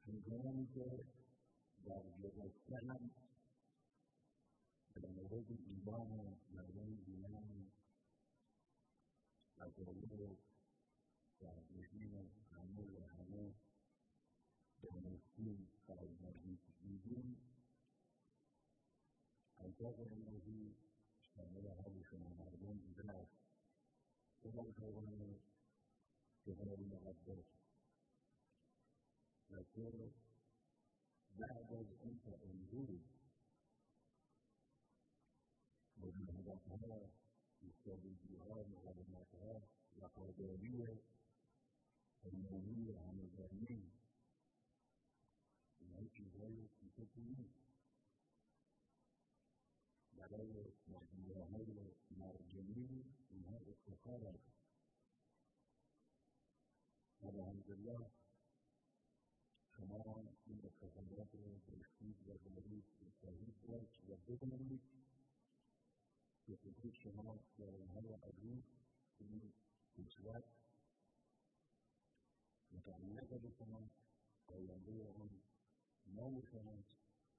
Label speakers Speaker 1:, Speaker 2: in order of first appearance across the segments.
Speaker 1: می‌کنم که در گذشته هم در مورد ایران مردم ایران قضایای سرنشین همه دانستیم فرزندی دیدیم انصاف انرژی شامل حال شما مردم دیده است که در زبان کتاب مقدس و که بعد از اینکه امروز مجاهدتها ایستادگیها مقاومتها وفاداری علمانی همگانی اینها چیزهای کوچکی نیست برای مجموعه‌های مرجعی اینها افتخار است و الحمدلله شما این افتخارات را داشتید و دارید خواهید داشت و بدانید که خود شما سالهای عزیز این کشور متعلق به شما آینده آن نام شماست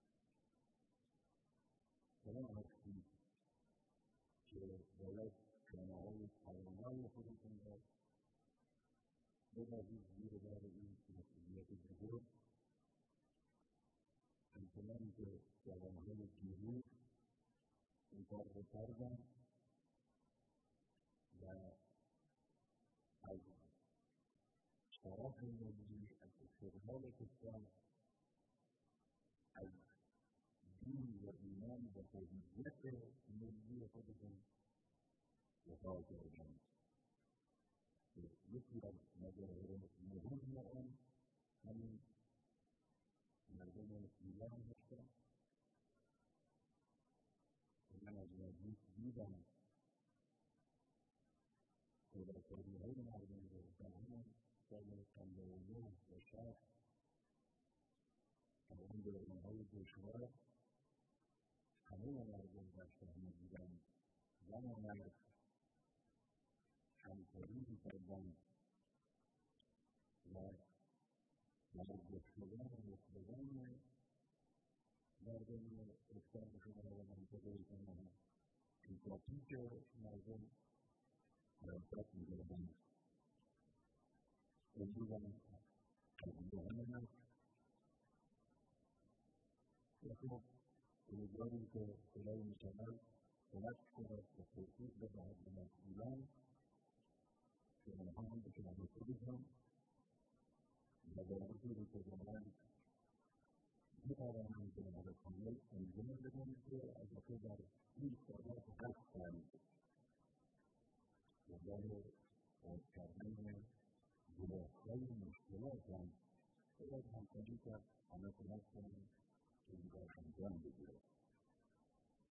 Speaker 1: شما هستید که باید جامعه‌های توانای خودتون را ببرید زیر بار این مسئولیت بزرگ همچنان که جوانهای دیروز این کار را کردند و از شرف ملی از استقلال کشور از دین و ایمان و هویت ملی خودشان دفاع کردند یکی از مظاهر مهم آن همین مردم ایران هستند من از نزدیک دیدم خداکاری‌های مردم را در همین سال 59 و 60 در آن دوران‌های دشوار همه مردم در صحنه بودند زن و مرد همکاری می‌کردند و برگشتگان و مخبران مردم اکثرشون را منطقه کنند انصافی که مردم حرکت می‌کردند امروز هم قضیه همین است و خب امیدواریم که خدای متعال کمک کند و توفیق بدهد به مسئولان که آنها هم به شهر خودشان مدارکی که دارند می‌توانند به نحو کامل انجام بدهند که البته در این سالات هستند و برای باز کردن گناه‌های مشکلاتند باید همکاری کرد همه کمک کنند که این کار انجام بگیرد